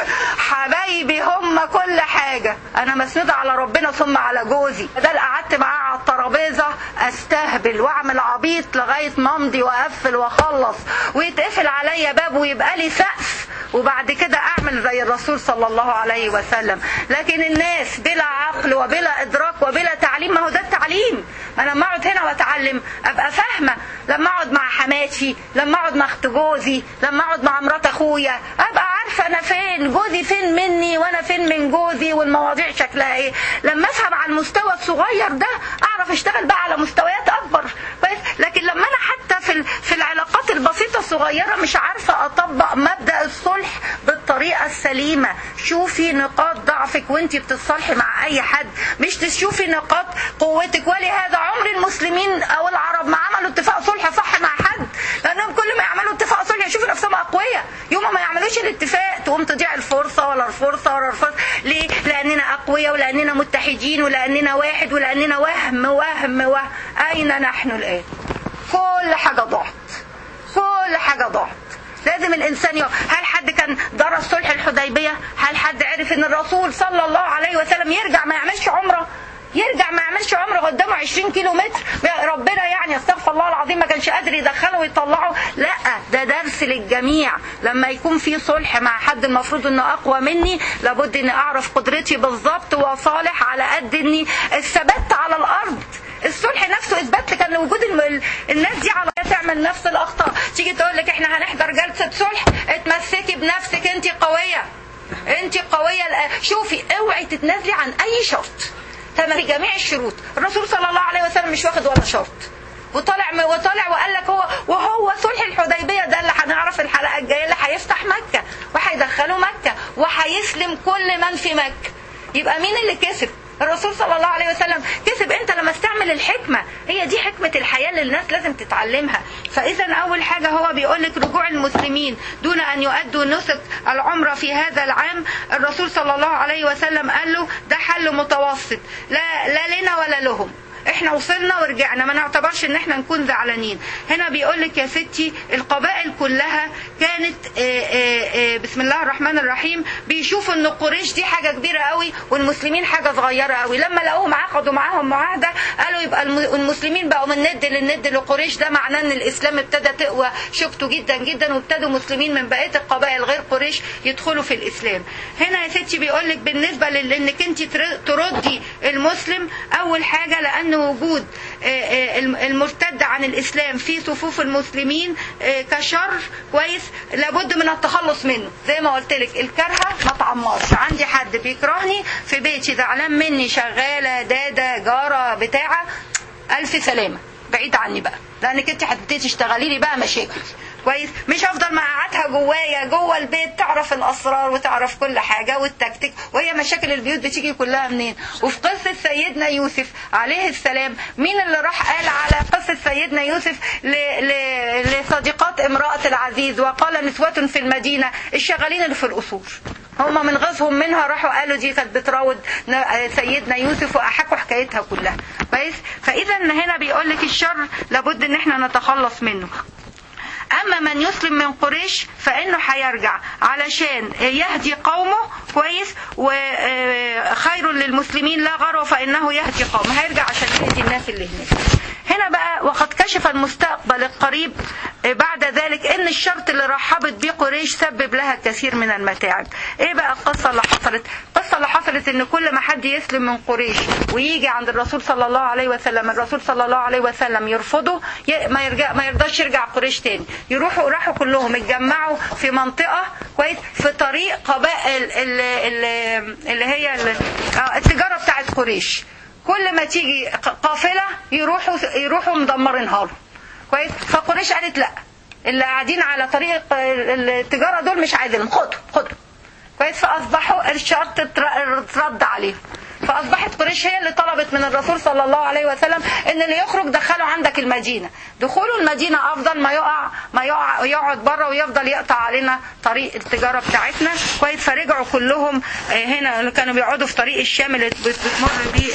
A: حبايبي هم كل حاجة. انا مسنودة على ربنا ثم على جوزي، ده اللي قعدت معاه على الترابيزة استهبل واعمل عبيط لغاية ما امضي واقفل واخلص ويتقفل عليا باب ويبقى لي سقف، وبعد كده اعمل زي الرسول صلى الله عليه وسلم. لكن الناس بلا عقل وبلا ادراك وبلا تعليم، ما هو ده التعليم. انا لما اقعد هنا واتعلم ابقى فاهمه، لما اقعد مع حماتي، لما اقعد مع اخت جوزي، لما اقعد مع مرات اخويا، ابقى عارفه انا فين، جوزي فين مني وانا فين من جوزي، والمواضيع شكلها ايه. لما افهم على المستوى الصغير ده اعرف اشتغل بقى على مستويات اكبر. لكن لما انا حتى في في العلاقات البسيطه الصغيره مش عارفه اطبق مبدا الصلح بالطريقه السليمه. شوفي نقاط ضعفك وانتي بتتصالحي مع اي حد، مش تشوفي نقاط قوتك. ولهذا عمر المسلمين او العرب ما عملوا اتفاق صلح صح مع حد، لانهم كل ما يعملوا اتفاق صلح يشوفوا نفسهم اقوياء، يوم ما يعملوش الاتفاق تقوم تضيع الفرصه ولا الفرصه ولا الفرصه. ليه؟ لاننا اقوياء ولاننا متحدين ولاننا واحد ولاننا وهم وهم وهم. اين نحن الان؟ كل حاجه ضاعت، كل حاجه ضاعت. لازم الانسان يقف. هل حد كان درس صلح الحديبيه؟ هل حد عرف ان الرسول صلى الله عليه وسلم يرجع ما يعملش عمره؟ يرجع ما يعملش عمره قدامه عشرين كيلو متر، ربنا يعني استغفر الله العظيم ما كانش قادر يدخله ويطلعه؟ لا، ده درس للجميع. لما يكون في صلح مع حد المفروض انه اقوى مني، لابد اني اعرف قدرتي بالظبط واصالح على قد اني الثبات على الارض. الصلح نفسه اثبات لك ان وجود الناس دي على تعمل نفس الاخطاء. تيجي تقول لك احنا هنحضر جلسه صلح، اتمسكي بنفسك، انت قويه، انت قويه. شوفي، اوعي تتنازلي عن اي شرط، تمام جميع الشروط. الرسول صلى الله عليه وسلم مش واخد ولا شرط، وطلع وطلع وقال لك هو وهو صلح الحديبيه ده اللي هنعرف الحلقه الجايه اللي هيفتح مكه وهيدخله مكه وهيسلم كل من في مكه. يبقى مين اللي كسب؟ الرسول صلى الله عليه وسلم كسب. انت لما استعمل الحكمة، هي دي حكمة الحياة اللي الناس لازم تتعلمها. فاذا اول حاجة هو بيقول لك رجوع المسلمين دون ان يؤدوا نسك العمرة في هذا العام. الرسول صلى الله عليه وسلم قال له ده حل متوسط، لا, لا لنا ولا لهم، احنا وصلنا ورجعنا، ما نعتبرش ان احنا نكون زعلانين. هنا بيقول لك يا ستي القبائل كلها كانت آآ آآ بسم الله الرحمن الرحيم بيشوفوا ان قريش دي حاجة كبيرة قوي والمسلمين حاجة صغيرة قوي. لما لقوهم عقدوا معاهم معاهدة قالوا يبقى المسلمين بقوا من ند للند لقريش، ده معناه ان الاسلام ابتدى تقوى شبته جدا جدا، وابتدوا مسلمين من بقية القبائل غير قريش يدخلوا في الاسلام. هنا يا ستي بيقول لك بالنسبة لانك انت تردي المسلم، اول حاجة لان ان وجود المرتد عن الاسلام في صفوف المسلمين كشر كويس لابد من التخلص منه. زي ما قلت لك الكرهه ما تعمرش. عندي حد بيكرهني في بيتي زعلان مني، شغاله داده جاره بتاعه، الف سلامه بعيد عني بقى، لانك انت هتبتدي تشتغلي لي بقى مشاكل كويس. مش هفضل مقعدها جوايا جوه البيت تعرف الاسرار وتعرف كل حاجه والتكتيك، وهي مشاكل البيوت بتيجي كلها منين؟ وفي قصه سيدنا يوسف عليه السلام مين اللي راح قال على قصه سيدنا يوسف ل... ل... لصديقات امراه العزيز وقال نسوة في المدينه الشغالين اللي في القصور، هم من غزهم منها راحوا قالوا دي كانت بتراود سيدنا يوسف واحكوا حكايتها كلها كويس. فاذا هنا بيقول لك الشر لابد ان احنا نتخلص منه. اما من يسلم من قريش فانه هيرجع علشان يهدي قومه كويس، وخير للمسلمين لا غرو فانه يهدي قومه، هيرجع عشان يهدي الناس اللي هناك. هنا بقى وقد كشف المستقبل القريب بعد ذلك ان الشرط اللي رحبت بيه قريش سبب لها الكثير من المتاعب. ايه بقى القصه اللي حصلت؟ القصه اللي حصلت ان كل ما حد يسلم من قريش ويجي عند الرسول صلى الله عليه وسلم، الرسول صلى الله عليه وسلم يرفضه، ما يرجع ما يرضاش يرجع قريش تاني. يروحوا راحوا كلهم اتجمعوا في منطقه كويس في طريق قبائل اللي هي التجاره بتاعت قريش. كل ما تيجي قافله يروحوا يروحوا مدمرينها له كويس. فقريش قالت لا، اللي قاعدين على طريق التجاره دول مش عايزينهم، خدوا خدوا كويس. فاصبحوا الشرط اترد عليهم، فاصبحت قريش هي اللي طلبت من الرسول صلى الله عليه وسلم ان اللي يخرج دخله عندك المدينه. دخوله المدينه افضل ما يقع ما يقع يقعد بره ويفضل يقطع علينا طريق التجاره بتاعتنا كويس. فرجعوا كلهم هنا، كانوا بيقعدوا في طريق الشام اللي بتمر بيه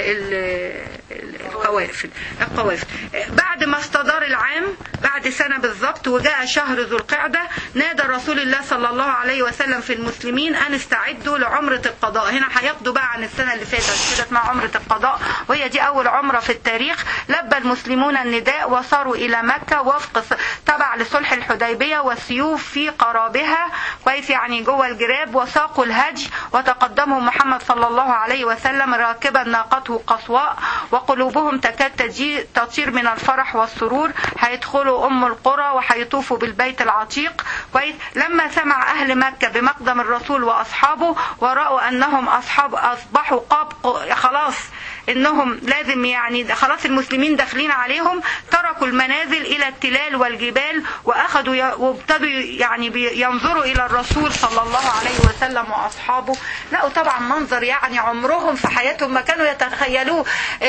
A: القوافل القوافل بعد ما استدار العام، بعد سنه بالضبط، وجاء شهر ذو القعده، نادى رسول الله صلى الله عليه وسلم في المسلمين ان استعدوا لعمره القضاء. هنا هيقضوا بقى عن السنه اللي فاتت كده اسمها عمره القضاء، وهي دي اول عمره في التاريخ. لبى المسلمون النداء وصاروا الى مكه وفق تبع لصلح الحديبيه، والسيوف في قرابها كويس يعني جوه الجراب، وساقوا الهدي، وتقدمهم محمد صلى الله عليه وسلم راكبا ناقته قصواء، وقلوبهم تكاد تطير من الفرح والسرور. هيدخلوا ام القرى وهيطوفوا بالبيت العتيق كويس. لما سمع اهل مكه بمقدم الرسول واصحابه وراوا انهم اصحاب اصبحوا قاب خلاص انهم لازم يعني خلاص المسلمين داخلين عليهم، تركوا المنازل الى التلال والجبال واخذوا وابتدوا يعني ينظروا الى الرسول صلى الله عليه وسلم واصحابه. لقوا طبعا منظر يعني عمرهم في حياتهم ما كانوا يتخيلوه.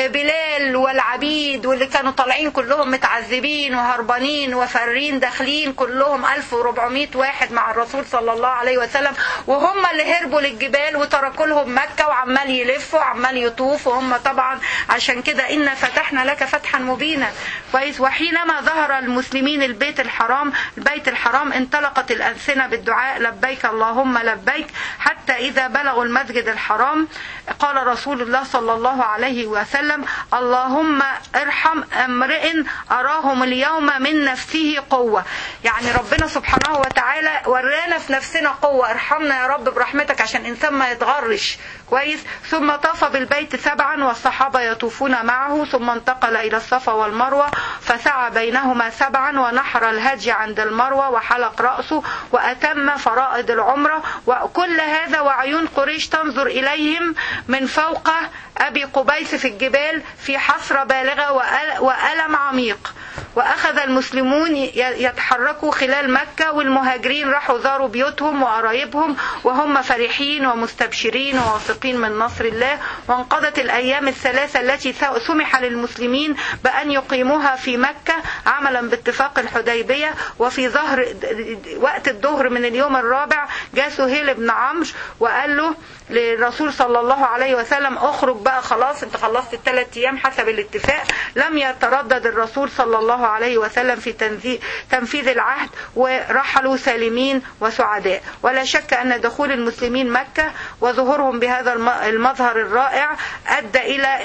A: بلال والعبيد واللي كانوا طالعين كلهم متعذبين وهربانين وفارين داخلين كلهم ألف وأربعمائة واحد مع الرسول صلى الله عليه وسلم، وهم اللي هربوا للجبال وتركوا لهم مكة وعمال يلفوا وعمال يطوفوا هم طبعا. عشان كده إن فتحنا لك فتحا مبينا كويس. وحينما ظهر المسلمين البيت الحرام البيت الحرام انطلقت الألسنة بالدعاء لبيك اللهم لبيك، حتى إذا بلغوا المسجد الحرام قال رسول الله صلى الله عليه وسلم اللهم ارحم امرئ أراهم اليوم من نفسه قوة. يعني ربنا سبحانه وتعالى ورانا في نفسنا قوة، ارحمنا يا رب برحمتك عشان إنسان ما يتغرش كويس. ثم طاف بالبيت سبعا والصحابة يطوفون معه، ثم انتقل إلى الصفا والمروة فسعى بينهما سبعا ونحر الهدي عند المروة وحلق رأسه وأتم فرائض العمرة. وكل هذا وعيون قريش تنظر إليهم من فوق أبي قبيس في الجبال في حسرة بالغة وألم عميق. وأخذ المسلمون يتحركوا خلال مكة، والمهاجرين راحوا زاروا بيوتهم وقرايبهم وهم فرحين ومستبشرين وواثقين من نصر الله. وانقضت الأيام الثلاثة التي سمح للمسلمين بأن يقيموها في مكة عملا باتفاق الحديبية. وفي ظهر وقت الظهر من اليوم الرابع جاء سهيل بن عمرو وقال له للرسول صلى الله عليه وسلم اخرج بقى خلاص انت خلصت الثلاث ايام حسب الاتفاق. لم يتردد الرسول صلى الله عليه وسلم في تنفيذ العهد ورحلوا سالمين وسعداء. ولا شك ان دخول المسلمين مكة وظهورهم بهذا المظهر الرائع ادى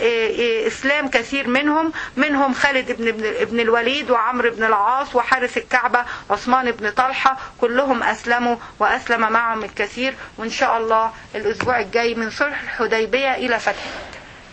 A: الى اسلام كثير منهم منهم خالد بن الوليد وعمرو بن العاص وحارس الكعبة عثمان بن طلحة، كلهم اسلموا واسلم معهم الكثير. وان شاء الله الاسبوع الجاي من صلح الحديبية الى فتح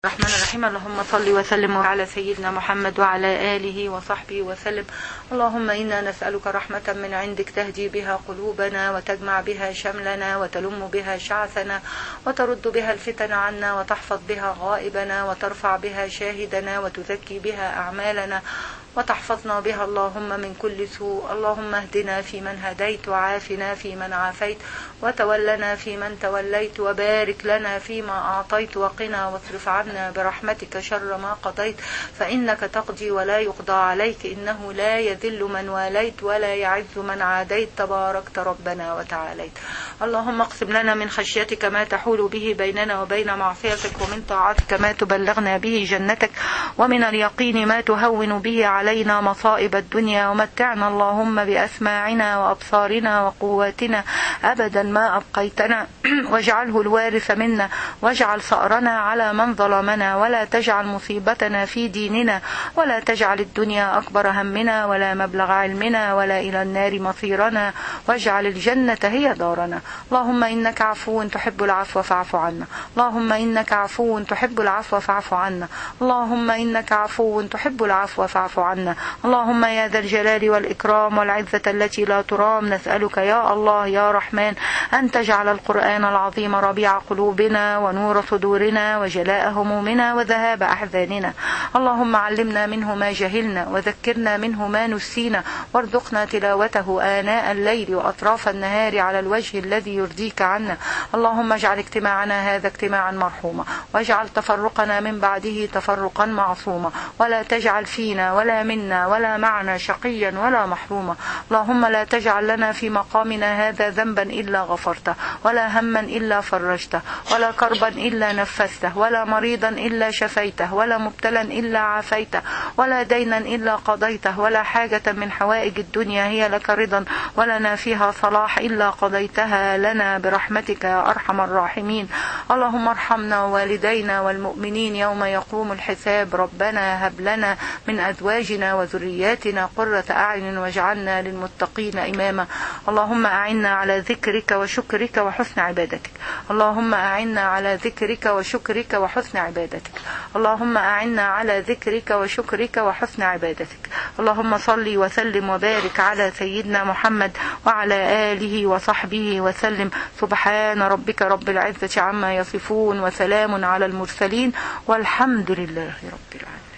A: الرحمن الرحيم. اللهم صل وسلم على سيدنا محمد وعلى آله وصحبه وسلم. اللهم إنا نسألك رحمة من عندك تهدي بها قلوبنا وتجمع بها شملنا وتلم بها شعثنا وترد بها الفتن عنا وتحفظ بها غائبنا وترفع بها شاهدنا وتزكي بها أعمالنا وتحفظنا بها اللهم من كل سوء. اللهم اهدنا فيمن هديت وعافنا فيمن عافيت وتولنا فيمن توليت وبارك لنا فيما أعطيت وقنا واصرف عنا برحمتك شر ما قضيت فإنك تقضي ولا يقضى عليك إنه لا يذل من واليت ولا يعز من عاديت تباركت ربنا وتعاليت. اللهم اقسم لنا من خشيتك ما تحول به بيننا وبين معصيتك ومن طاعتك ما تبلغنا به جنتك ومن اليقين ما تهون به علينا مصائب الدنيا ومتعنا اللهم بأسماعنا وأبصارنا وقواتنا أبدا ما أبقيتنا واجعله الوارث منا واجعل ثأرنا على من ظلمنا ولا تجعل مصيبتنا في ديننا ولا تجعل الدنيا أكبر همنا ولا مبلغ علمنا ولا إلى النار مصيرنا واجعل الجنة هي دارنا. اللهم إنك عفو تحب العفو فاعف عنا. اللهم إنك عفو تحب العفو فاعف عنا. اللهم إنك عفو تحب العفو فاعف عنا. اللهم يا ذا الجلال والإكرام والعزة التي لا ترام نسألك يا الله يا رحمن أن تجعل القرآن العظيم ربيع قلوبنا ونور صدورنا وجلاء همومنا وذهاب أحزاننا. اللهم علمنا منه ما جهلنا وذكرنا منه ما نسينا وارزقنا تلاوته آناء الليل وأطراف النهار على الوجه الذي يرضيك عنا. اللهم اجعل اجتماعنا هذا اجتماعا مرحوما واجعل تفرقنا من بعده تفرقا معصوما ولا تجعل فينا ولا منا ولا معنا شقيا ولا محروما. اللهم لا تجعل لنا في مقامنا هذا ذنبا إلا غفرته ولا هما إلا فرجته ولا كربا إلا نفسته ولا مريضا إلا شفيته ولا مبتلا إلا عافيته ولا دينا إلا قضيته ولا حاجة من حوائج الدنيا هي لك رضا ولنا فيها صلاح إلا قضيتها لنا برحمتك يا أرحم الراحمين. اللهم ارحمنا ووالدينا والمؤمنين يوم يقوم الحساب. ربنا هب لنا من أزواجنا وذرياتنا قرة أعين واجعلنا للمتقين إماما. اللهم أعنا على ذكرك وشكرك وحسن عبادتك. اللهم أعنا على ذكرك وشكرك وحسن عبادتك. اللهم أعنا على ذكرك وشكرك وحسن عبادتك. اللهم صل وسلم وبارك على سيدنا محمد وعلى آله وصحبه وسلم. سبحان ربك رب العزة عما يصفون وسلام على المرسلين والحمد لله رب العالمين.